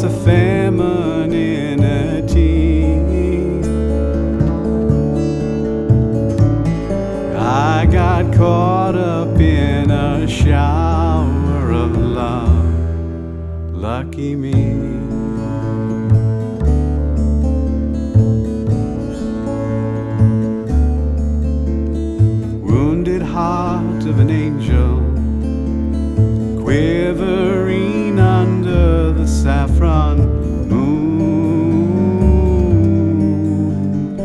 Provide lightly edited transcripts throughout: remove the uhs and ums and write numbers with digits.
of femininity. I got caught up in a shower of love. Lucky me. Wounded heart of an angel, quivering under the saffron moon.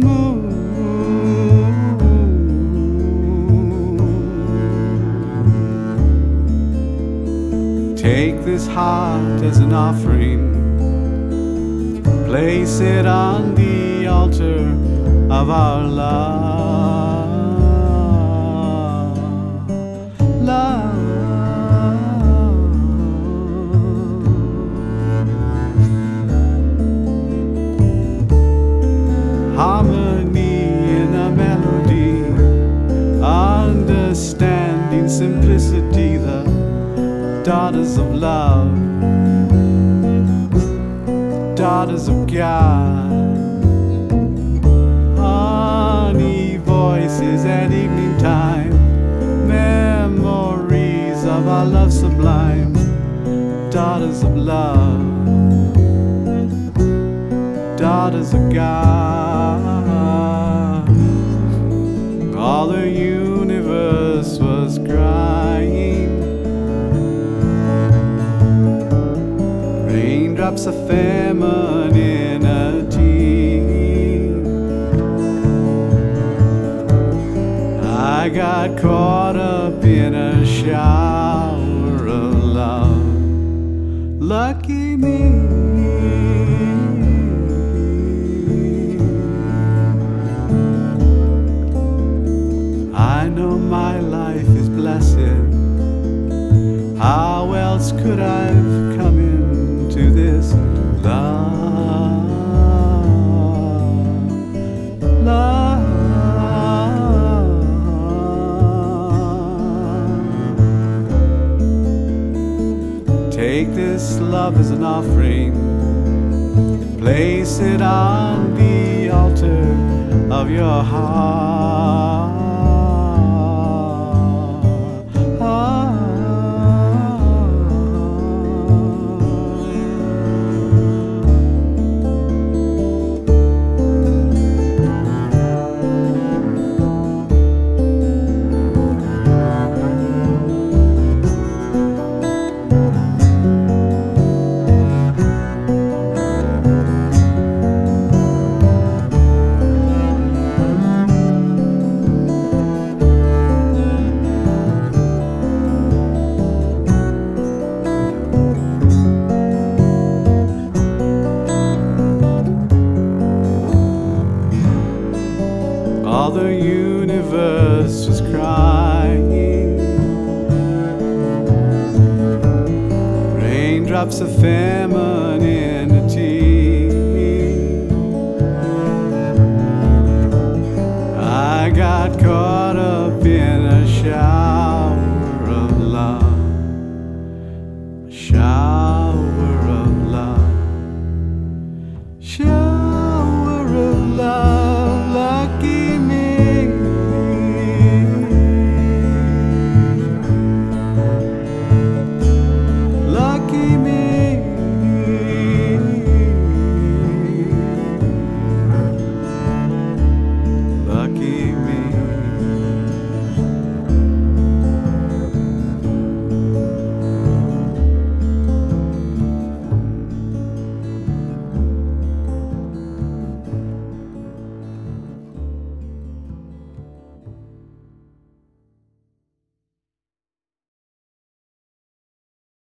Take this heart as an offering, place it on the altar of our love. Harmony in a melody, understanding simplicity, the daughters of love, daughters of God. Honey voices at evening time, memories of our love sublime, daughters of love, daughters of God. All the universe was crying, raindrops of femininity. I got caught up in a shower of love. Lucky me. I know my life is blessed. How else could I have come into this love? Love. Take this love as an offering, place it on the altar of your heart. All the universe was crying, raindrops of femininity. I got caught up in a shower of love, a shower of love.